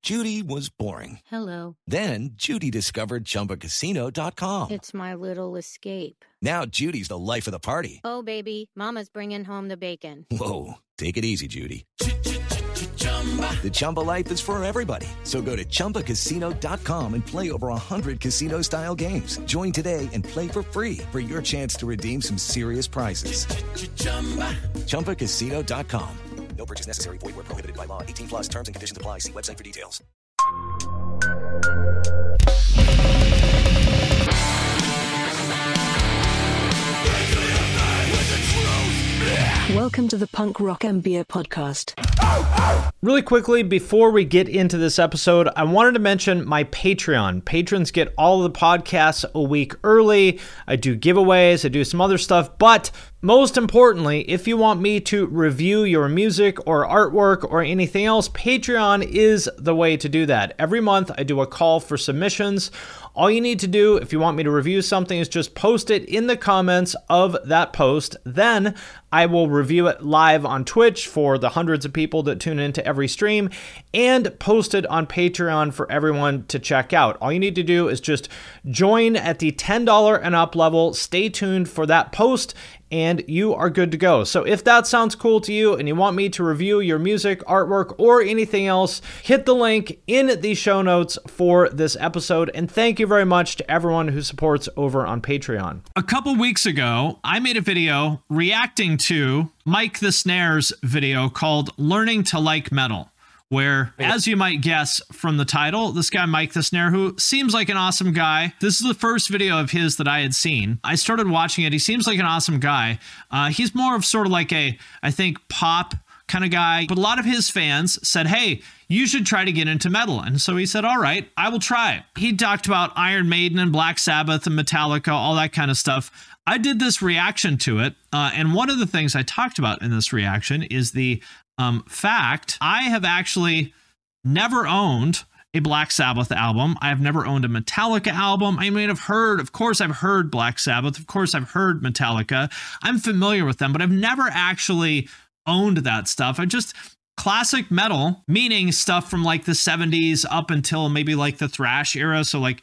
Judy was boring. Hello. Then Judy discovered ChumbaCasino.com. It's my little escape. Now Judy's the life of the party. Oh, baby, mama's bringing home the bacon. Whoa, take it easy, Judy. The Chumba life is for everybody. So go to ChumbaCasino.com and play over 100 casino-style games. Join today and play for free for your chance to redeem some serious prizes. ChumbaCasino.com. No purchase necessary. Void where prohibited by law. 18 plus terms and conditions apply. See website for details. Welcome to the Punk Rock and Beer Podcast. Really quickly, before we get into this episode, I wanted to mention my Patreon. Patrons get all of the podcasts a week early. I do giveaways, I do some other stuff, but most importantly, if you want me to review your music or artwork or anything else, Patreon is the way to do that. Every month, I do a call for submissions. All you need to do if you want me to review something is just post it in the comments of that post. Then I will review it live on Twitch for the hundreds of people that tune into every stream and post it on Patreon for everyone to check out. All you need to do is just join at the $10 and up level. Stay tuned for that post and you are good to go. So if that sounds cool to you and you want me to review your music, artwork, or anything else, hit the link in the show notes for this episode. And thank you very much to everyone who supports over on Patreon. A couple weeks ago, I made a video reacting to Mike the Snare's video called Learning to Like Metal, where, as you might guess from the title, this guy Mike the Snare, who seems like an awesome guy. This is the first video of his that I had seen. I started watching it. He seems like an awesome guy. He's more of sort of like a, I think, pop kind of guy. But a lot of his fans said, hey, you should try to get into metal. And so he said, all right, I will try. He talked about Iron Maiden and Black Sabbath and Metallica, all that kind of stuff. I did this reaction to it. And one of the things I talked about in this reaction is the fact I have actually never owned a Black Sabbath album. I have never owned a Metallica album. I mean, of course I've heard Black Sabbath. Of course I've heard Metallica. I'm familiar with them, but I've never actually owned that stuff. I just classic metal, meaning stuff from like the 70s up until maybe like the thrash era. So like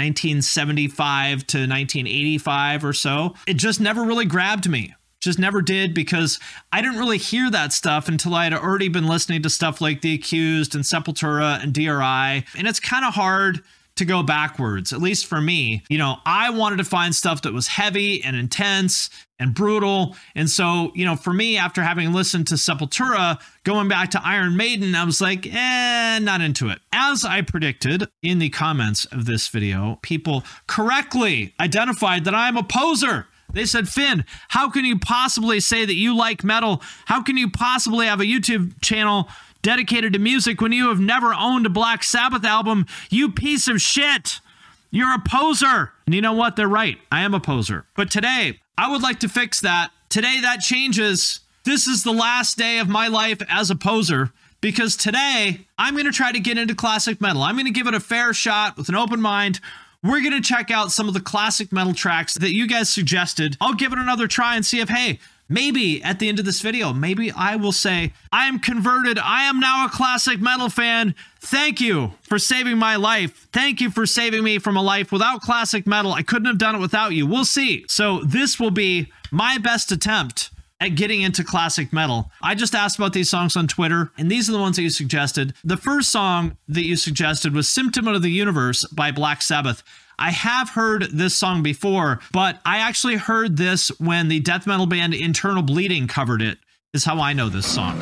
1975 to 1985 or so. It just never really grabbed me. Just never did, because I didn't really hear that stuff until I had already been listening to stuff like The Accused and Sepultura and DRI. And it's kind of hard to go backwards, at least for me. You know, I wanted to find stuff that was heavy and intense and brutal. And so, you know, for me, after having listened to Sepultura, going back to Iron Maiden, I was like, not into it. As I predicted in the comments of this video, people correctly identified that I'm a poser. They said, Finn, how can you possibly say that you like metal? How can you possibly have a YouTube channel dedicated to music when you have never owned a Black Sabbath album? You piece of shit. You're a poser. And you know what? They're right. I am a poser. But today, I would like to fix that. Today, that changes. This is the last day of my life as a poser, because today, I'm going to try to get into classic metal. I'm going to give it a fair shot with an open mind. We're going to check out some of the classic metal tracks that you guys suggested. I'll give it another try and see if, hey, maybe at the end of this video, maybe I will say, I am converted. I am now a classic metal fan. Thank you for saving my life. Thank you for saving me from a life without classic metal. I couldn't have done it without you. We'll see. So this will be my best attempt at getting into classic metal. I just asked about these songs on Twitter, and these are the ones that you suggested. The first song that you suggested was Symptom of the Universe by Black Sabbath. I have heard this song before, but I actually heard this when the death metal band Internal Bleeding covered it, is how I know this song.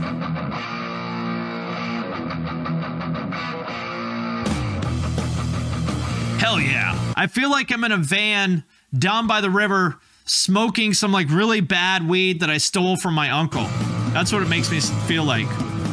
Hell yeah. I feel like I'm in a van down by the river smoking some like really bad weed that I stole from my uncle. That's what it makes me feel like.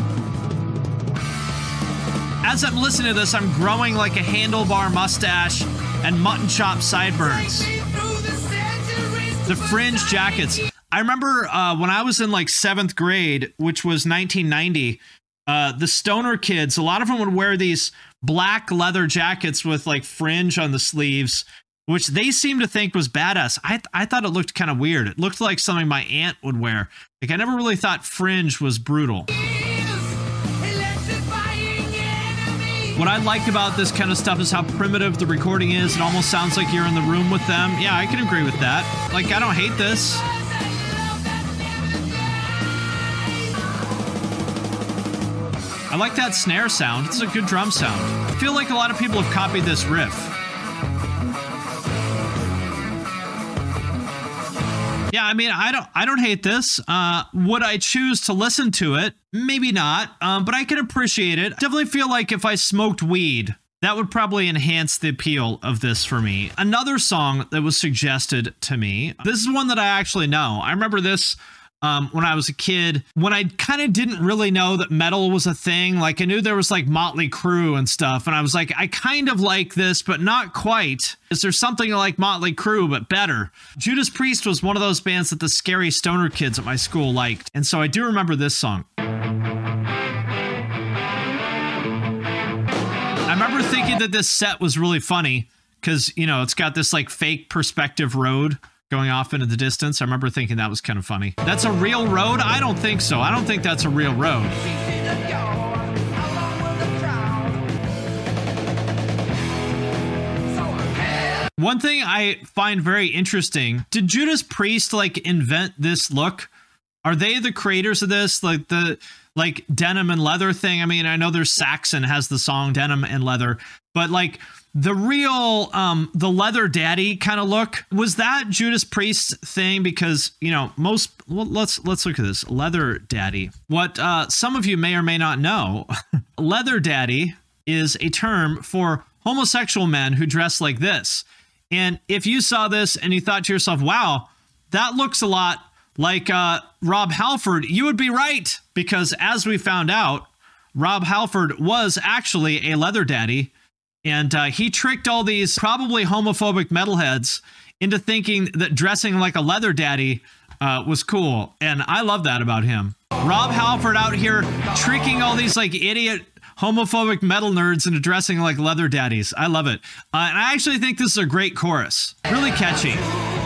As I'm listening to this, I'm growing like a handlebar mustache and mutton chop sideburns. The Fringe jackets. I remember when I was in like 7th grade, which was 1990, the stoner kids, a lot of them would wear these black leather jackets with like fringe on the sleeves, which they seemed to think was badass. I thought it looked kind of weird. It looked like something my aunt would wear. Like, I never really thought fringe was brutal. What I like about this kind of stuff is how primitive the recording is. It almost sounds like you're in the room with them. Yeah, I can agree with that. Like, I don't hate this. I like that snare sound. It's a good drum sound. I feel like a lot of people have copied this riff. Yeah, I mean, I don't hate this. Would I choose to listen to it? Maybe not, but I can appreciate it. Definitely feel like if I smoked weed, that would probably enhance the appeal of this for me. Another song that was suggested to me, this is one that I actually know. I remember this when I was a kid, when I kind of didn't really know that metal was a thing. Like, I knew there was like Motley Crue and stuff, and I was like, I kind of like this, but not quite. Is there something like Motley Crue, but better? Judas Priest was one of those bands that the scary stoner kids at my school liked, and so I do remember this song. I remember thinking that this set was really funny because, you know, it's got this like fake perspective road going off into the distance. I remember thinking that was kind of funny. That's a real road? I don't think so. I don't think that's a real road. One thing I find very interesting, did Judas Priest like invent this look? Are they the creators of this? Like the denim and leather thing? I mean, I know there's Saxon has the song Denim and Leather, but like the real the leather daddy kind of look, was that Judas Priest's thing? Because, you know, let's look at this. Leather daddy. What some of you may or may not know, leather daddy is a term for homosexual men who dress like this. And if you saw this and you thought to yourself, wow, that looks a lot like Rob Halford, you would be right, because as we found out, Rob Halford was actually a leather daddy. And he tricked all these probably homophobic metalheads into thinking that dressing like a leather daddy was cool. And I love that about him. Rob Halford out here tricking all these like idiot homophobic metal nerds into dressing like leather daddies. I love it. And I actually think this is a great chorus. Really catchy.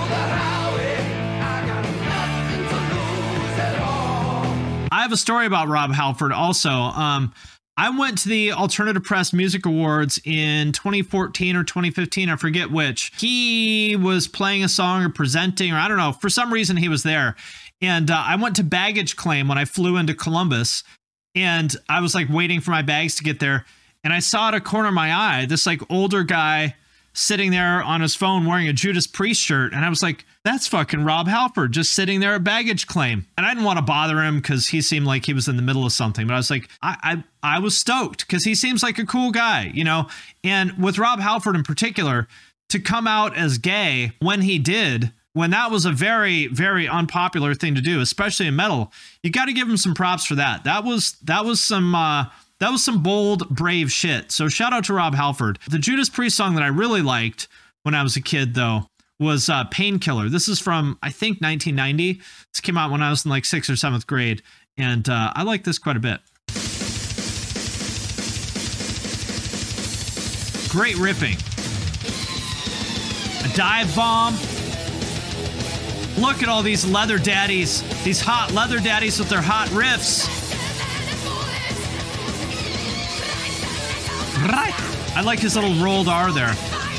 I have a story about Rob Halford also. I went to the Alternative Press Music Awards in 2014 or 2015. I forget which. He was playing a song or presenting, or I don't know. For some reason, he was there. And I went to baggage claim when I flew into Columbus. And I was like waiting for my bags to get there. And I saw at a corner of my eye, this like older guy sitting there on his phone wearing a Judas Priest shirt. And I was like, that's fucking Rob Halford just sitting there at baggage claim. And I didn't want to bother him because he seemed like he was in the middle of something. But I was like, I was stoked because he seems like a cool guy, you know. And with Rob Halford in particular, to come out as gay when he did, when that was a very, very unpopular thing to do, especially in metal, you got to give him some props for that. That was some bold, brave shit. So shout out to Rob Halford. The Judas Priest song that I really liked when I was a kid, though, was Painkiller. This is from, I think, 1990. This came out when I was in like 6th or 7th grade. And I like this quite a bit. Great ripping. A dive bomb. Look at all these leather daddies. These hot leather daddies with their hot riffs. I like his little rolled R there.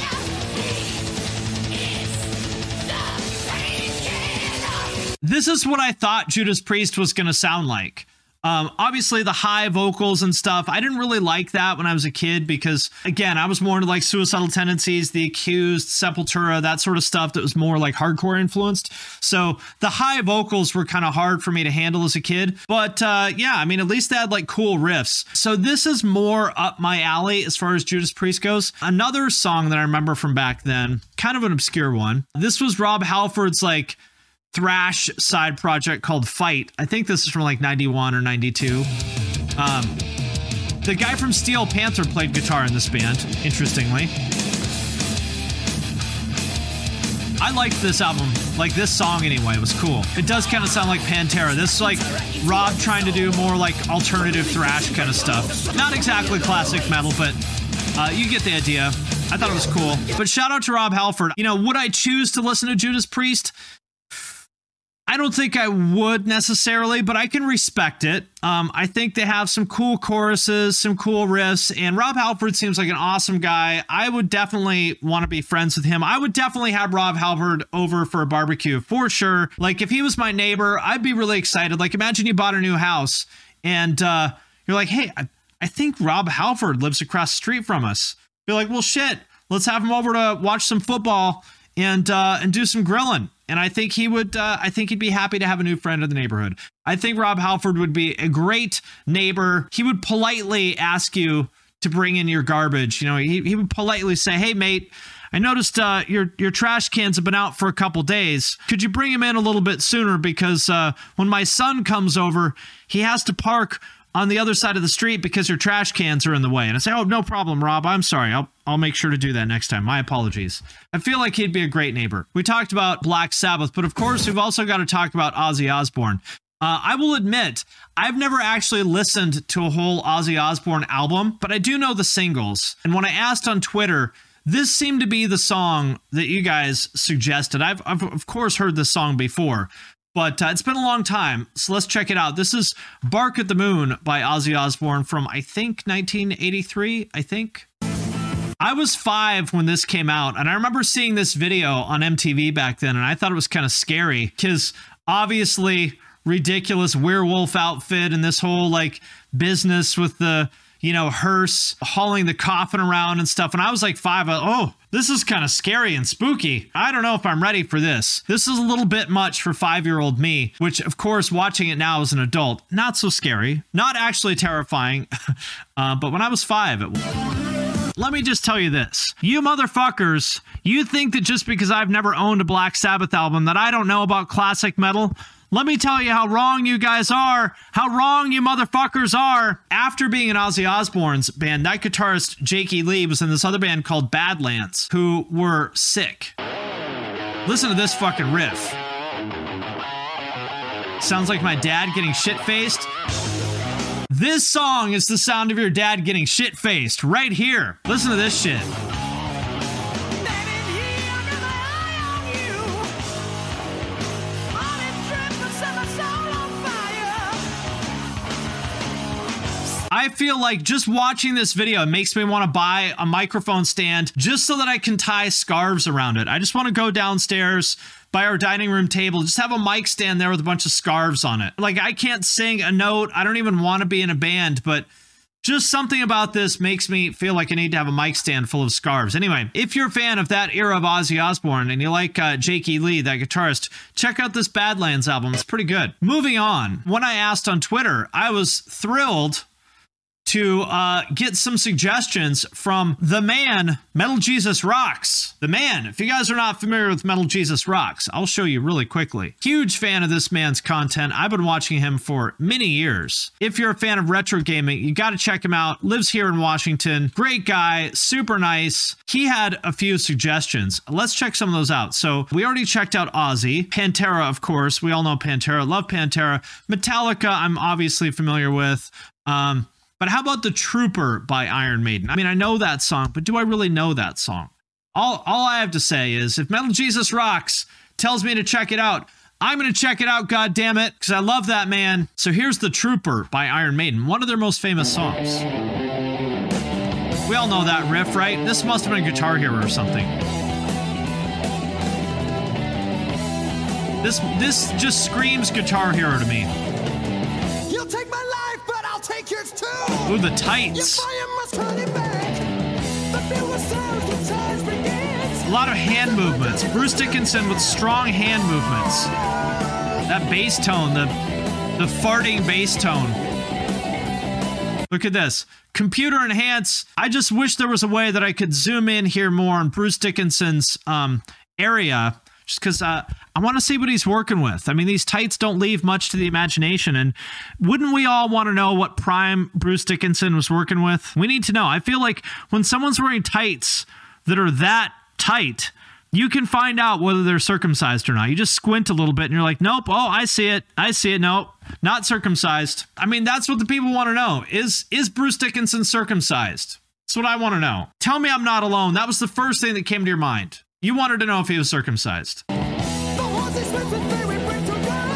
This is what I thought Judas Priest was going to sound like. Obviously, the high vocals and stuff, I didn't really like that when I was a kid because, again, I was more into like Suicidal Tendencies, The Accused, Sepultura, that sort of stuff that was more like hardcore influenced. So the high vocals were kind of hard for me to handle as a kid. But yeah, I mean, at least they had like cool riffs. So this is more up my alley as far as Judas Priest goes. Another song that I remember from back then, kind of an obscure one. This was Rob Halford's like thrash side project called Fight. I think this is from like 91 or 92. The guy from Steel Panther played guitar in this band, interestingly. I liked this album, like this song anyway, it was cool. It does kind of sound like Pantera. This is like Rob trying to do more like alternative thrash kind of stuff. Not exactly classic metal, but you get the idea. I thought it was cool. But shout out to Rob Halford. You know, would I choose to listen to Judas Priest? I don't think I would necessarily, but I can respect it. I think they have some cool choruses, some cool riffs, and Rob Halford seems like an awesome guy. I would definitely want to be friends with him. I would definitely have Rob Halford over for a barbecue for sure. Like if he was my neighbor, I'd be really excited. Like imagine you bought a new house and you're like, hey, I think Rob Halford lives across the street from us. Be like, well, shit, let's have him over to watch some football and do some grilling. And I think he would. I think he'd be happy to have a new friend in the neighborhood. I think Rob Halford would be a great neighbor. He would politely ask you to bring in your garbage. You know, he would politely say, "Hey, mate, I noticed your trash cans have been out for a couple days. Could you bring him in a little bit sooner? Because when my son comes over, he has to park on the other side of the street because your trash cans are in the way." And I say, "Oh, no problem, Rob. I'm sorry. I'll make sure to do that next time. My apologies." I feel like he'd be a great neighbor. We talked about Black Sabbath, but of course, we've also got to talk about Ozzy Osbourne. I will admit, I've never actually listened to a whole Ozzy Osbourne album, but I do know the singles. And when I asked on Twitter, this seemed to be the song that you guys suggested. I've of course heard this song before, but it's been a long time, so let's check it out. This is Bark at the Moon by Ozzy Osbourne from, I think, 1983, I think. I was 5 when this came out, and I remember seeing this video on MTV back then, and I thought it was kind of scary, because obviously ridiculous werewolf outfit and this whole, like, business with the, you know, hearse hauling the coffin around and stuff. And I was like 5, oh, this is kind of scary and spooky. I don't know if I'm ready for this. This is a little bit much for 5-year-old me, which of course, watching it now as an adult, not so scary, not actually terrifying. But when I was 5, it was. Let me just tell you this. You motherfuckers, you think that just because I've never owned a Black Sabbath album that I don't know about classic metal? Let me tell you how wrong you guys are, how wrong you motherfuckers are. After being in Ozzy Osbourne's band, night guitarist Jakey Lee was in this other band called Badlands, who were sick. Listen to this fucking riff. Sounds like my dad getting shit-faced. This song is the sound of your dad getting shit-faced right here. Listen to this shit. I feel like just watching this video makes me want to buy a microphone stand just so that I can tie scarves around it. I just want to go downstairs by our dining room table, just have a mic stand there with a bunch of scarves on it. Like, I can't sing a note. I don't even want to be in a band, but just something about this makes me feel like I need to have a mic stand full of scarves. Anyway, if you're a fan of that era of Ozzy Osbourne and you like Jakey Lee, that guitarist, check out this Badlands album. It's pretty good. Moving on, when I asked on Twitter, I was thrilled to get some suggestions from the man, Metal Jesus Rocks. The man, if you guys are not familiar with Metal Jesus Rocks, I'll show you really quickly. Huge fan of this man's content. I've been watching him for many years. If you're a fan of retro gaming, you got to check him out. Lives here in Washington. Great guy, super nice. He had a few suggestions. Let's check some of those out. So we already checked out Ozzy. Pantera, of course. We all know Pantera. Love Pantera. Metallica, I'm obviously familiar with. But how about The Trooper by Iron Maiden? I mean, I know that song, but do I really know that song? All I have to say is, if Metal Jesus Rocks tells me to check it out, I'm going to check it out, goddammit, because I love that man. So here's The Trooper by Iron Maiden, one of their most famous songs. We all know that riff, right? This must have been a Guitar Hero or something. This just screams Guitar Hero to me. You'll take my life, but I'll take yours too. Ooh, the tights. Your fire must turn it back. The bill was served, the charge begins. A lot of hand movements. Bruce Dickinson with strong hand movements. That bass tone, the farting bass tone. Look at this. Computer enhance. I just wish there was a way that I could zoom in here more on Bruce Dickinson's area, just because I want to see what he's working with. I mean, these tights don't leave much to the imagination, and wouldn't we all want to know what prime Bruce Dickinson was working with? We need to know. I feel like when someone's wearing tights that are that tight, you can find out whether they're circumcised or not. You just squint a little bit and you're like, nope, oh, I see it. Nope, not circumcised. I mean, that's what the people want to know. Is Bruce Dickinson circumcised? That's what I want to know. Tell me I'm not alone. That was the first thing that came to your mind. You wanted to know if he was circumcised. The horses with the ferry bring to God.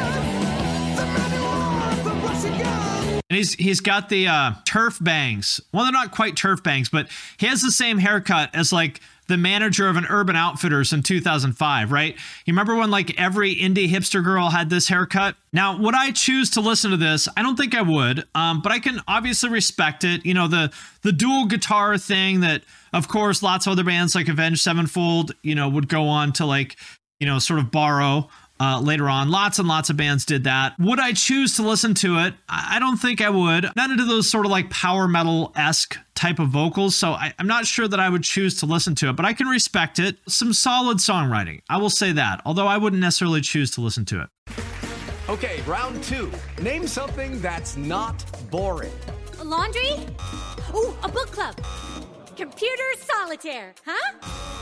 And he's got the turf bangs. Well, they're not quite turf bangs, but he has the same haircut as like the manager of an Urban Outfitters in 2005, right? You remember when like every indie hipster girl had this haircut? Now, would I choose to listen to this? I don't think I would, but I can obviously respect it. You know, the dual guitar thing that, of course, lots of other bands like Avenged Sevenfold, you know, would go on to like, you know, sort of borrow later on. Lots and lots of bands did that. Would I choose to listen to it? I don't think I would. Not into those sort of like power metal-esque type of vocals, so I'm not sure that I would choose to listen to it, but I can respect it. Some solid songwriting, I will say that, although I wouldn't necessarily choose to listen to it. Okay, round 2. Name something that's not boring. A laundry? Ooh, a book club. Computer solitaire, huh?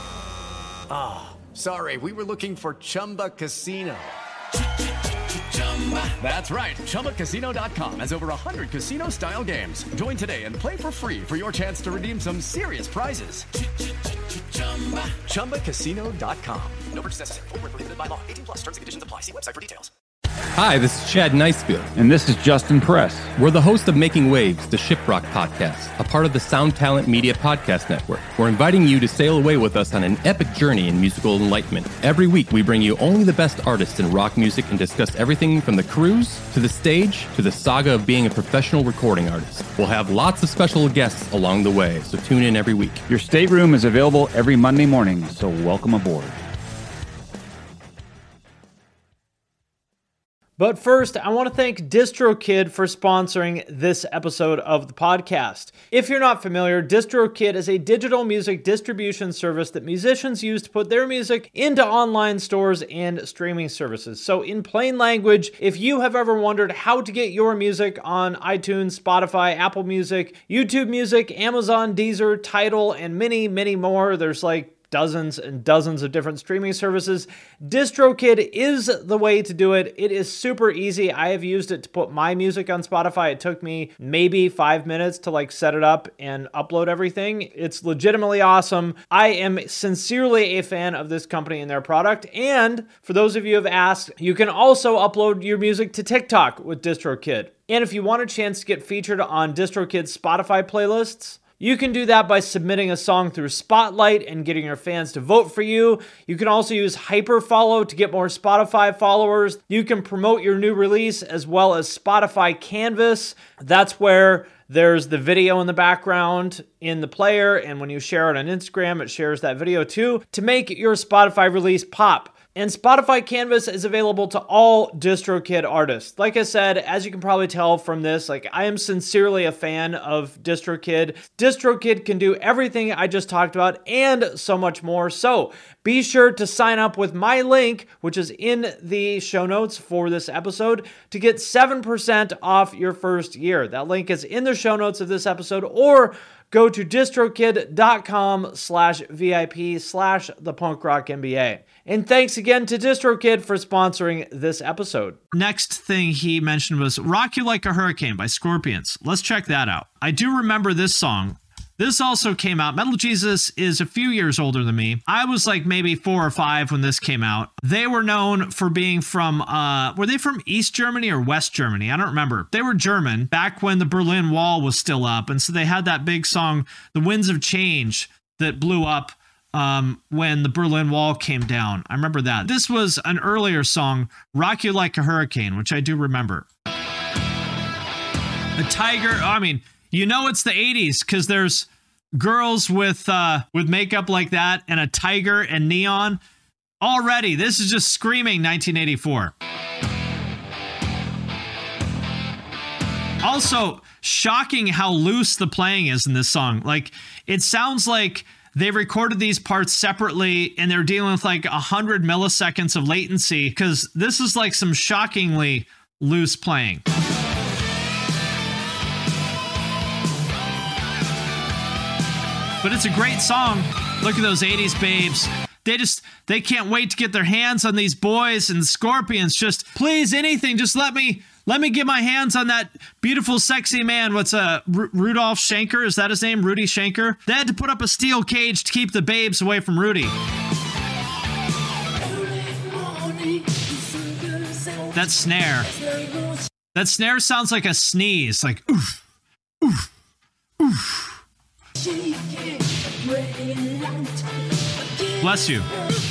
Sorry, we were looking for Chumba Casino. That's right. ChumbaCasino.com has over 100 casino-style games. Join today and play for free for your chance to redeem some serious prizes. ChumbaCasino.com. No purchase necessary. Void where prohibited by law. 18+ terms and conditions apply. See website for details. Hi, this is Chad Nicefield. And this is Justin Press. We're the host of Making Waves, the Shiprock podcast, a part of the Sound Talent Media Podcast Network. We're inviting you to sail away with us on an epic journey in musical enlightenment. Every week, we bring you only the best artists in rock music and discuss everything from the cruise to the stage to the saga of being a professional recording artist. We'll have lots of special guests along the way, so tune in every week. Your stateroom is available every Monday morning, so welcome aboard. But first, I want to thank DistroKid for sponsoring this episode of the podcast. If you're not familiar, DistroKid is a digital music distribution service that musicians use to put their music into online stores and streaming services. So in plain language, if you have ever wondered how to get your music on iTunes, Spotify, Apple Music, YouTube Music, Amazon, Deezer, Tidal, and many, many more, there's like dozens and dozens of different streaming services. DistroKid is the way to do it. It is super easy. I have used it to put my music on Spotify. It took me maybe 5 minutes to like set it up and upload everything. It's legitimately awesome. I am sincerely a fan of this company and their product. And for those of you who have asked, you can also upload your music to TikTok with DistroKid. And if you want a chance to get featured on DistroKid's Spotify playlists, you can do that by submitting a song through Spotlight and getting your fans to vote for you. You can also use Hyperfollow to get more Spotify followers. You can promote your new release as well as Spotify Canvas. That's where there's the video in the background in the player, and when you share it on Instagram, it shares that video too to make your Spotify release pop. And Spotify Canvas is available to all DistroKid artists. Like I said, as you can probably tell from this, like I am sincerely a fan of DistroKid. DistroKid can do everything I just talked about and so much more. So be sure to sign up with my link, which is in the show notes for this episode, to get 7% off your first year. That link is in the show notes of this episode, or go to distrokid.com/VIP/thepunkrockmba. And thanks again to DistroKid for sponsoring this episode. Next thing he mentioned was Rock You Like a Hurricane by Scorpions. Let's check that out. I do remember this song. This also came out. Metal Jesus is a few years older than me. I was like maybe 4 or 5 when this came out. They were known for being from, were they from East Germany or West Germany? I don't remember. They were German back when the Berlin Wall was still up. And so they had that big song, The Winds of Change, that blew up when the Berlin Wall came down. I remember that. This was an earlier song, Rock You Like a Hurricane, which I do remember. A tiger, I mean, you know it's the 80s because there's girls with makeup like that and a tiger and neon. Already, this is just screaming 1984. Also, shocking how loose the playing is in this song. Like, it sounds like they recorded these parts separately and they're dealing with like 100 milliseconds of latency because this is like some shockingly loose playing. But it's a great song. Look at those 80s babes. They can't wait to get their hands on these boys and Scorpions. Just please, anything. Just let me get my hands on that beautiful, sexy man. What's Rudolph Schenker? Is that his name? Rudy Schenker? They had to put up a steel cage to keep the babes away from Rudy. That snare. That snare sounds like a sneeze, like oof, oof, oof. Bless you.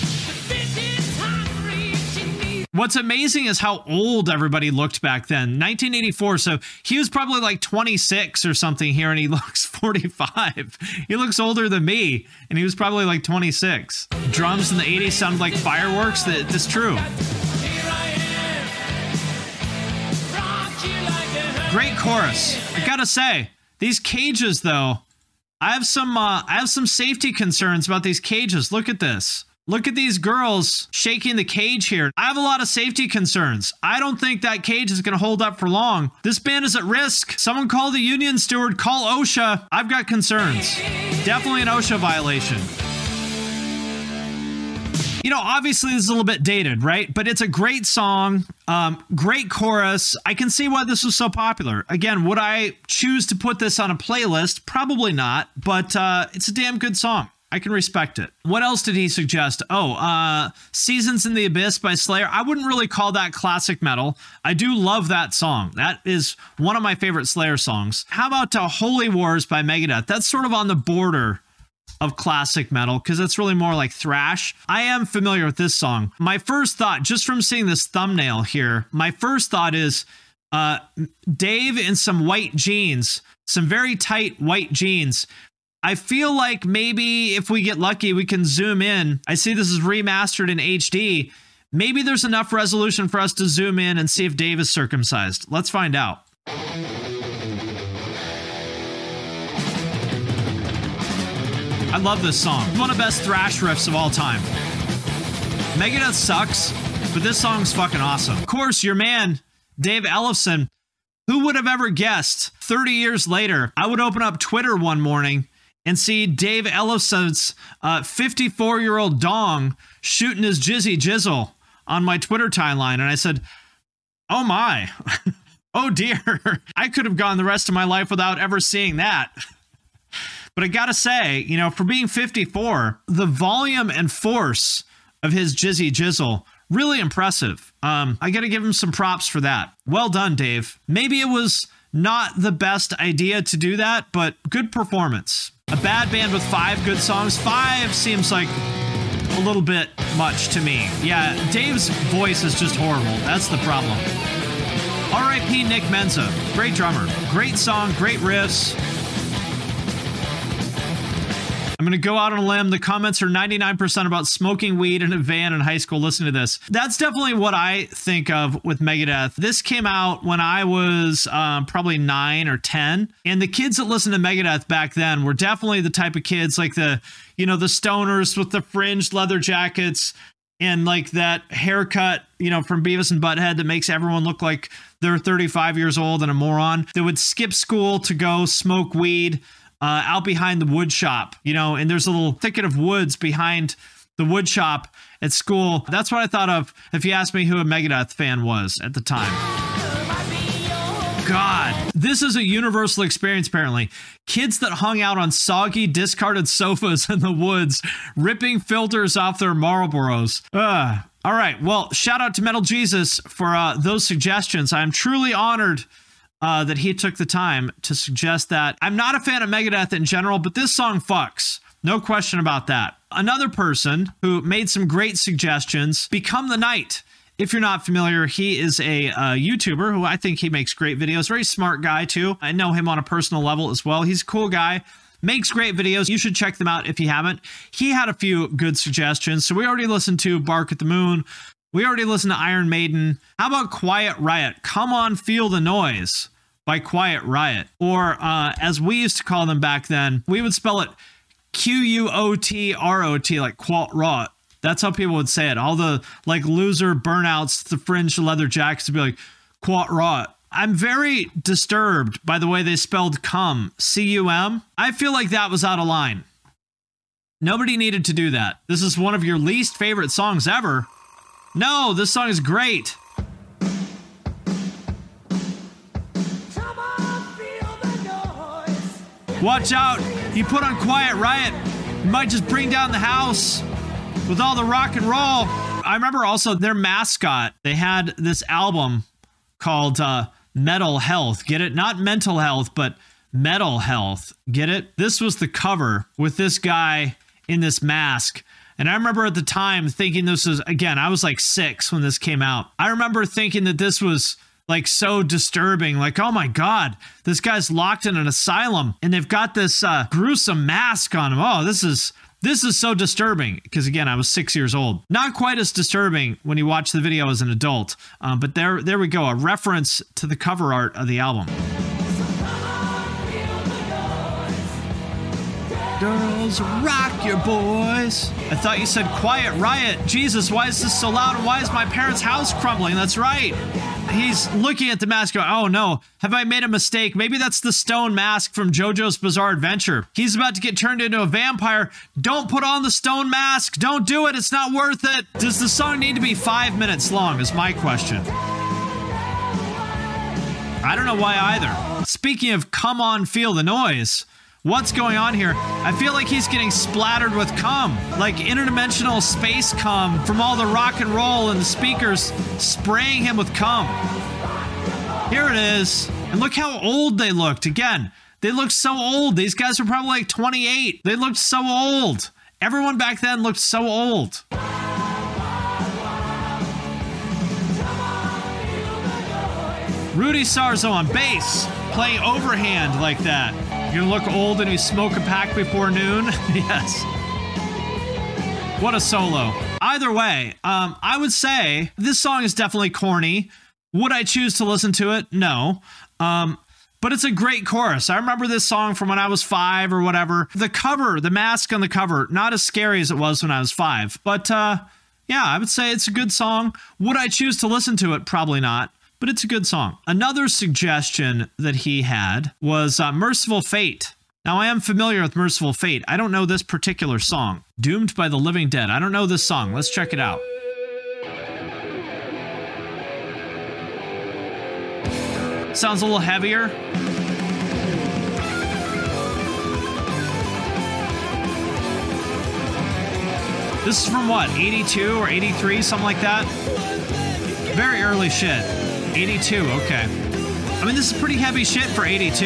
What's amazing is how old everybody looked back then. 1984, so he was probably like 26 or something here, and he looks 45. He looks older than me, and he was probably like 26. Drums in the 80s sounded like fireworks. That's true. Great chorus. I gotta say, these cages though, I have some safety concerns about these cages. Look at this. Look at these girls shaking the cage here. I have a lot of safety concerns. I don't think that cage is going to hold up for long. This band is at risk. Someone call the union steward, call OSHA. I've got concerns. Definitely an OSHA violation. You know, obviously this is a little bit dated, right? But it's a great song, great chorus. I can see why this was so popular. Again, would I choose to put this on a playlist? Probably not, but it's a damn good song. I can respect it. What else did he suggest? Seasons in the Abyss by Slayer. I wouldn't really call that classic metal. I do love that song. That is one of my favorite Slayer songs. How about Holy Wars by Megadeth? That's sort of on the border of classic metal because it's really more like thrash. I am familiar with this song. My first thought, just from seeing this thumbnail here, my first thought is Dave in some white jeans, some very tight white jeans. I feel like maybe if we get lucky, we can zoom in. I see this is remastered in HD. Maybe there's enough resolution for us to zoom in and see if Dave is circumcised. Let's find out. I love this song. It's one of the best thrash riffs of all time. Megadeth sucks, but this song's fucking awesome. Of course, your man, Dave Ellefson, who would have ever guessed 30 years later, I would open up Twitter one morning and see Dave Ellefson's 54-year-old dong shooting his jizzy jizzle on my Twitter timeline. And I said, oh my, oh dear, I could have gone the rest of my life without ever seeing that. But I gotta say, you know, for being 54, the volume and force of his jizzy jizzle, really impressive. I gotta give him some props for that. Well done, Dave. Maybe it was not the best idea to do that, but good performance. A bad band with 5 good songs. 5 seems like a little bit much to me. Yeah, Dave's voice is just horrible. That's the problem. R.I.P. Nick Menza. Great drummer. Great song, great riffs. I'm going to go out on a limb. The comments are 99% about smoking weed in a van in high school. Listen to this. That's definitely what I think of with Megadeth. This came out when I was probably 9 or 10. And the kids that listened to Megadeth back then were definitely the type of kids like the stoners with the fringed leather jackets and like that haircut, from Beavis and Butthead that makes everyone look like they're 35 years old and a moron. They would skip school to go smoke weed out behind the wood shop, and there's a little thicket of woods behind the wood shop at school. That's what I thought of if you asked me who a Megadeth fan was at the time. God, this is a universal experience, apparently. Kids that hung out on soggy, discarded sofas in the woods, ripping filters off their Marlboros. All right, well, shout out to Metal Jesus for those suggestions. I'm truly honored that he took the time to suggest that. I'm not a fan of Megadeth in general, but this song fucks. No question about that. Another person who made some great suggestions, Become the Night. If you're not familiar, he is a YouTuber who I think he makes great videos. Very smart guy, too. I know him on a personal level as well. He's a cool guy. Makes great videos. You should check them out if you haven't. He had a few good suggestions. So we already listened to Bark at the Moon. We already listened to Iron Maiden. How about Quiet Riot? Come On, Feel the Noise by Quiet Riot. Or as we used to call them back then, we would spell it Q-U-O-T-R-O-T, like Quat Rot. That's how people would say it. All the like loser burnouts, the fringe leather jackets would be like Quat Rot. I'm very disturbed by the way they spelled cum, C-U-M. I feel like that was out of line. Nobody needed to do that. This is one of your least favorite songs ever. No, this song is great. Watch out. You put on Quiet Riot, you might just bring down the house with all the rock and roll. I remember also their mascot. They had this album called Metal Health. Get it? Not mental health, but Metal Health. Get it? This was the cover with this guy in this mask. And I remember at the time thinking this was, again, I was like 6 when this came out. I remember thinking that this was like so disturbing. Like, oh my God, this guy's locked in an asylum and they've got this gruesome mask on him. Oh, this is so disturbing. Because again, I was 6 years old. Not quite as disturbing when you watch the video as an adult. But there we go. A reference to the cover art of the album. Girls, rock your boys. I thought you said quiet riot. Jesus, why is this so loud? And why is my parents' house crumbling? That's right. He's looking at the mask going, oh no, have I made a mistake? Maybe that's the stone mask from JoJo's Bizarre Adventure. He's about to get turned into a vampire. Don't put on the stone mask. Don't do it. It's not worth it. Does the song need to be 5 minutes long is my question. I don't know why either. Speaking of come on, feel the noise. What's going on here? I feel like he's getting splattered with cum, like interdimensional space cum from all the rock and roll and the speakers spraying him with cum. Here it is. And look how old they looked. Again, they looked so old. These guys were probably like 28. They looked so old. Everyone back then looked so old. Rudy Sarzo on bass, playing overhand like that. You're gonna look old and you smoke a pack before noon? Yes. What a solo. Either way, I would say this song is definitely corny. Would I choose to listen to it? No. But it's a great chorus. I remember this song from when I was 5 or whatever. The cover, the mask on the cover, not as scary as it was when I was 5. But yeah, I would say it's a good song. Would I choose to listen to it? Probably not. But it's a good song. Another suggestion that he had was Merciful Fate. Now, I am familiar with Merciful Fate. I don't know this particular song. Doomed by the Living Dead. I don't know this song. Let's check it out. Sounds a little heavier. This is from what, 82 or 83, something like that? Very early shit. 82, okay. I mean, this is pretty heavy shit for 82.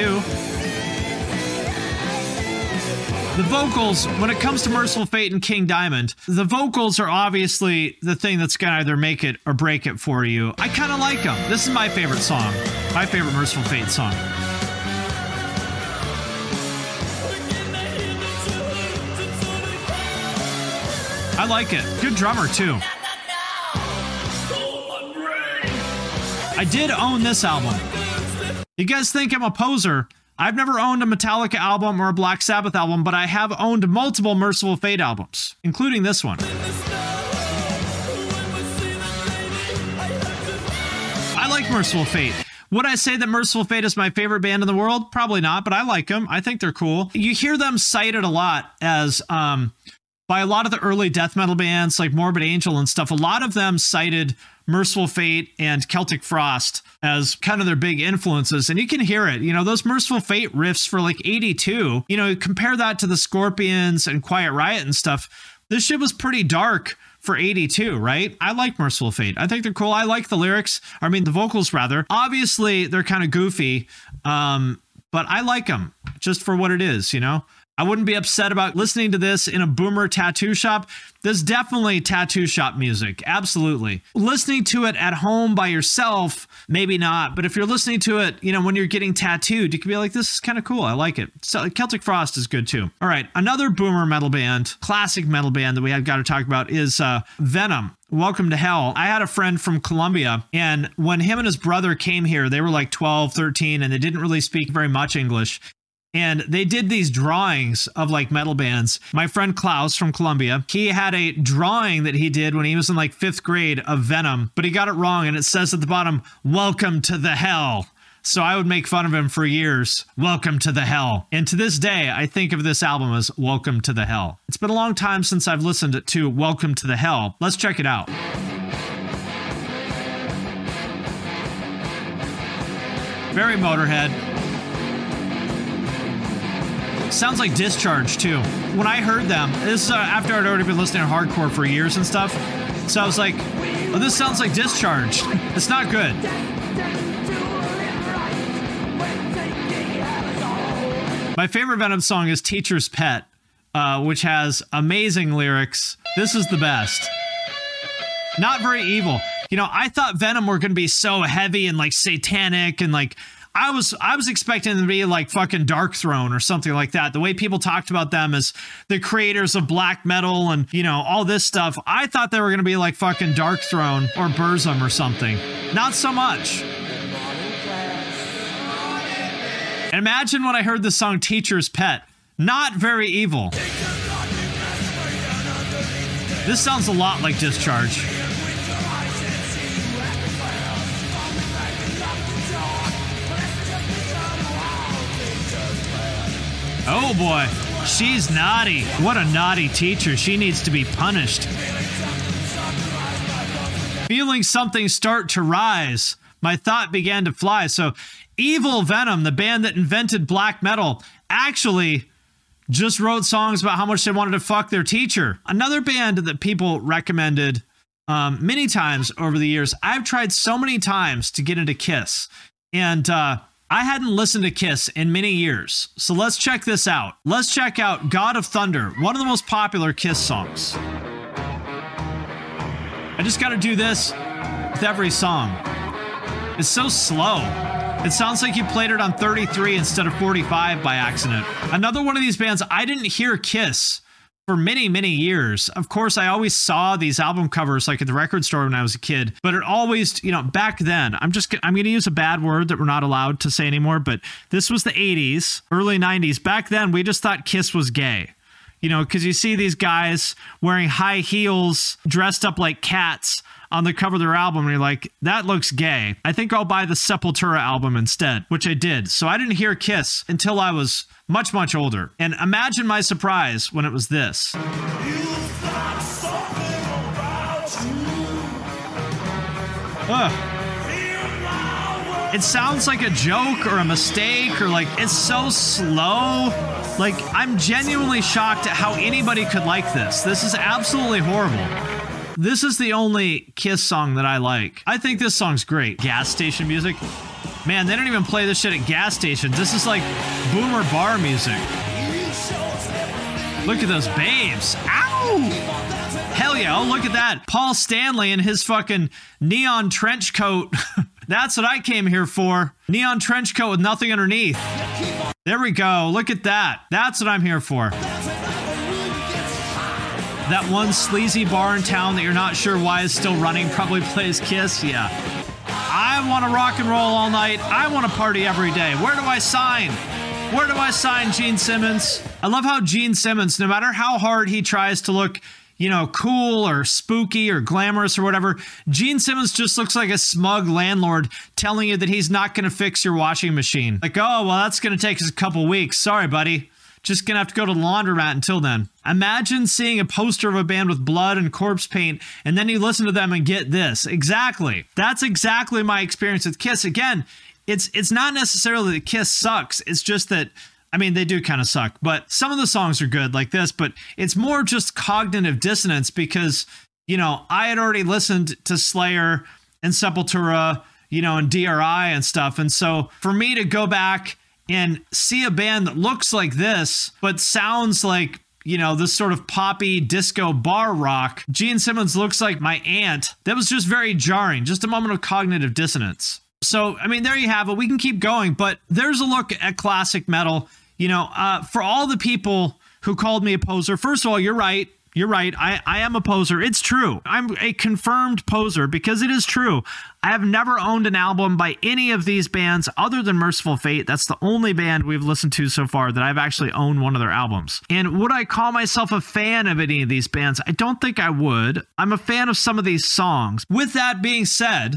The vocals, when it comes to Merciful Fate and King Diamond, the vocals are obviously the thing that's going to either make it or break it for you. I kind of like them. This is my favorite song. My favorite Merciful Fate song. I like it. Good drummer, too. I did own this album. You guys think I'm a poser? I've never owned a Metallica album or a Black Sabbath album, but I have owned multiple Merciful Fate albums, including this one. I like Merciful Fate. Would I say that Merciful Fate is my favorite band in the world? Probably not, but I like them. I think they're cool. You hear them cited a lot as by a lot of the early death metal bands like Morbid Angel and stuff. A lot of them cited Merciful Fate and Celtic Frost as kind of their big influences. And you can hear it, you know, those Merciful Fate riffs for like 82, you know, compare that to the Scorpions and Quiet Riot and stuff. This shit was pretty dark for 82, right? I like Merciful Fate. I think they're cool. I like the lyrics. I mean, the vocals rather. Obviously, they're kind of goofy, but I like them just for what it is, you know? I wouldn't be upset about listening to this in a boomer tattoo shop. This is definitely tattoo shop music. Absolutely. Listening to it at home by yourself, maybe not. But if you're listening to it, you know, when you're getting tattooed, you can be like, this is kind of cool. I like it. So Celtic Frost is good too. All right. Another boomer metal band, classic metal band that we have got to talk about is Venom. Welcome to Hell. I had a friend from Colombia, and when him and his brother came here, they were like 12, 13, and they didn't really speak very much English. And they did these drawings of like metal bands. My friend Klaus from Colombia, he had a drawing that he did when he was in like 5th grade of Venom, but he got it wrong. And it says at the bottom, welcome to the hell. So I would make fun of him for years. Welcome to the hell. And to this day, I think of this album as Welcome to the Hell. It's been a long time since I've listened to Welcome to the Hell. Let's check it out. Very Motorhead. Sounds like Discharge, too. When I heard them, this after I'd already been listening to hardcore for years and stuff, so I was like, oh, this sounds like Discharge. It's not good. My favorite Venom song is Teacher's Pet, which has amazing lyrics. This is the best. Not very evil. You know, I thought Venom were going to be so heavy and like satanic and like I was expecting them to be like fucking Dark Throne or something like that. The way people talked about them as the creators of black metal and, you know, all this stuff. I thought they were going to be like fucking Dark Throne or Burzum or something. Not so much. And imagine when I heard the song Teacher's Pet. Not very evil. This sounds a lot like Discharge. Oh boy, she's naughty. What a naughty teacher. She needs to be punished. Feeling something start to rise, my thought began to fly. So Evil Venom, the band that invented black metal, actually just wrote songs about how much they wanted to fuck their teacher. Another band that people recommended many times over the years. I've tried so many times to get into Kiss. And I hadn't listened to Kiss in many years, so let's check this out. Let's check out God of Thunder, one of the most popular Kiss songs. I just got to do this with every song. It's so slow. It sounds like you played it on 33 instead of 45 by accident. Another one of these bands, I didn't hear Kiss for many, many years. Of course, I always saw these album covers like at the record store when I was a kid, but it always, you know, back then, I'm going to use a bad word that we're not allowed to say anymore, but this was the 80s, early 90s. Back then, we just thought Kiss was gay. You know, because you see these guys wearing high heels, dressed up like cats on the cover of their album, and you're like, that looks gay. I think I'll buy the Sepultura album instead, which I did. So I didn't hear Kiss until I was much, much older. And imagine my surprise when it was this. It sounds like a joke or a mistake or like it's so slow. Like, I'm genuinely shocked at how anybody could like this. This is absolutely horrible. This is the only Kiss song that I like. I think this song's great. Gas station music. Man, they don't even play this shit at gas stations. This is like boomer bar music. Look at those babes. Ow! Hell yeah, oh, look at that. Paul Stanley in his fucking neon trench coat. That's what I came here for. Neon trench coat with nothing underneath. There we go. Look at that. That's what I'm here for. That one sleazy bar in town that you're not sure why is still running probably plays Kiss. Yeah. I want to rock and roll all night. I want to party every day. Where do I sign? Where do I sign, Gene Simmons? I love how Gene Simmons, no matter how hard he tries to look, you know, cool or spooky or glamorous or whatever, Gene Simmons just looks like a smug landlord telling you that he's not going to fix your washing machine. Like, oh, well, that's going to take us a couple weeks. Sorry, buddy. Just going to have to go to the laundromat until then. Imagine seeing a poster of a band with blood and corpse paint, and then you listen to them and get this. Exactly. That's exactly my experience with Kiss. Again, it's not necessarily that Kiss sucks. It's just that, I mean, they do kind of suck, but some of the songs are good like this, but it's more just cognitive dissonance because, you know, I had already listened to Slayer and Sepultura, you know, and DRI and stuff. And so for me to go back and see a band that looks like this, but sounds like, you know, this sort of poppy disco bar rock, Gene Simmons looks like my aunt. That was just very jarring, just a moment of cognitive dissonance. So, I mean, there you have it. We can keep going, but there's a look at classic metal. You know, for all the people who called me a poser, first of all, you're right. You're right. I am a poser. It's true. I'm a confirmed poser because it is true. I have never owned an album by any of these bands other than Merciful Fate. That's the only band we've listened to so far that I've actually owned one of their albums. And would I call myself a fan of any of these bands? I don't think I would. I'm a fan of some of these songs. With that being said,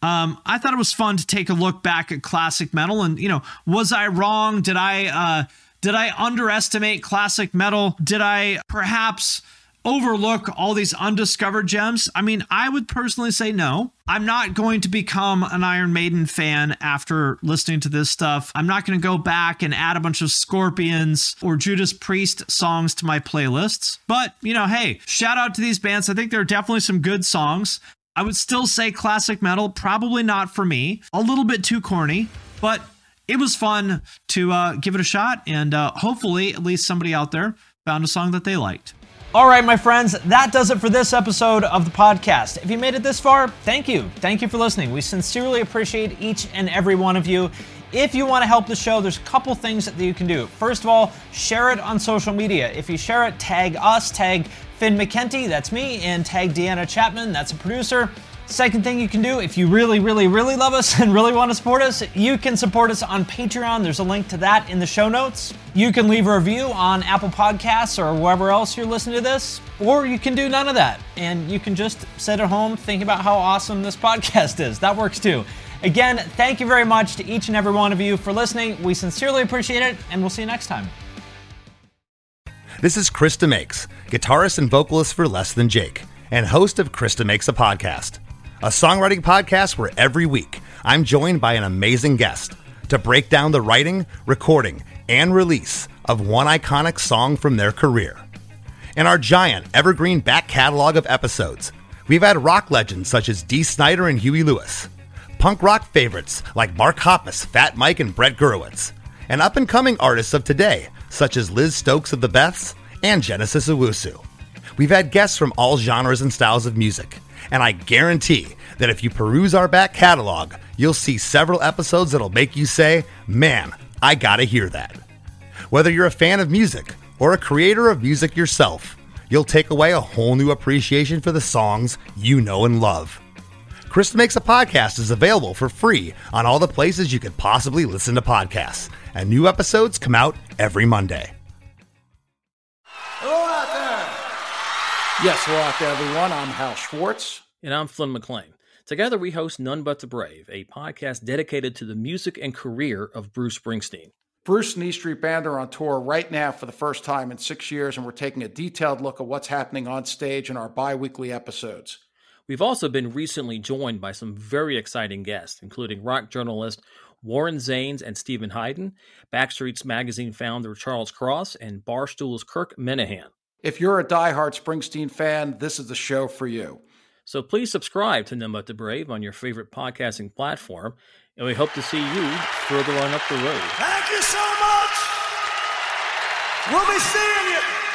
I thought it was fun to take a look back at classic metal and, you know, was I wrong? Did I underestimate classic metal? Did I perhaps overlook all these undiscovered gems? I mean, I would personally say no. I'm not going to become an Iron Maiden fan after listening to this stuff. I'm not going to go back and add a bunch of Scorpions or Judas Priest songs to my playlists. But, you know, hey, shout out to these bands. I think there are definitely some good songs. I would still say classic metal, probably not for me. A little bit too corny, but it was fun to give it a shot, and hopefully at least somebody out there found a song that they liked. All right, my friends, that does it for this episode of the podcast. If you made it this far, thank you. Thank you for listening. We sincerely appreciate each and every one of you. If you want to help the show, there's a couple things that you can do. First of all, share it on social media. If you share it, tag us, tag Finn McKenty, that's me, and tag Deanna Chapman, that's a producer. Second thing you can do, if you really, really, really love us and really want to support us, you can support us on Patreon. There's a link to that in the show notes. You can leave a review on Apple Podcasts or wherever else you're listening to this, or you can do none of that, and you can just sit at home thinking about how awesome this podcast is. That works too. Again, thank you very much to each and every one of you for listening. We sincerely appreciate it, and we'll see you next time. This is Krista Makes, guitarist and vocalist for Less Than Jake, and host of Krista Makes a Podcast, a songwriting podcast where every week I'm joined by an amazing guest to break down the writing, recording, and release of one iconic song from their career. In our giant evergreen back catalog of episodes, we've had rock legends such as Dee Snider and Huey Lewis, punk rock favorites like Mark Hoppus, Fat Mike, and Brett Gurewitz, and up-and-coming artists of today such as Liz Stokes of the Beths and Genesis Owusu. We've had guests from all genres and styles of music, and I guarantee that if you peruse our back catalog, you'll see several episodes that'll make you say, man, I gotta hear that. Whether you're a fan of music or a creator of music yourself, you'll take away a whole new appreciation for the songs you know and love. Krista Makes a Podcast is available for free on all the places you could possibly listen to podcasts, and new episodes come out every Monday. Hello out there! Yes, hello out there, everyone. I'm Hal Schwartz. And I'm Flynn McLean. Together we host None But the Brave, a podcast dedicated to the music and career of Bruce Springsteen. Bruce and E Street Band are on tour right now for the first time in 6 years, and we're taking a detailed look at what's happening on stage in our bi-weekly episodes. We've also been recently joined by some very exciting guests, including rock journalist Warren Zanes and Stephen Hayden, Backstreet's Magazine founder Charles Cross, and Barstool's Kirk Minahan. If you're a diehard Springsteen fan, this is the show for you. So please subscribe to None But the Brave on your favorite podcasting platform, and we hope to see you further on up the road. Thank you so much. We'll be seeing you.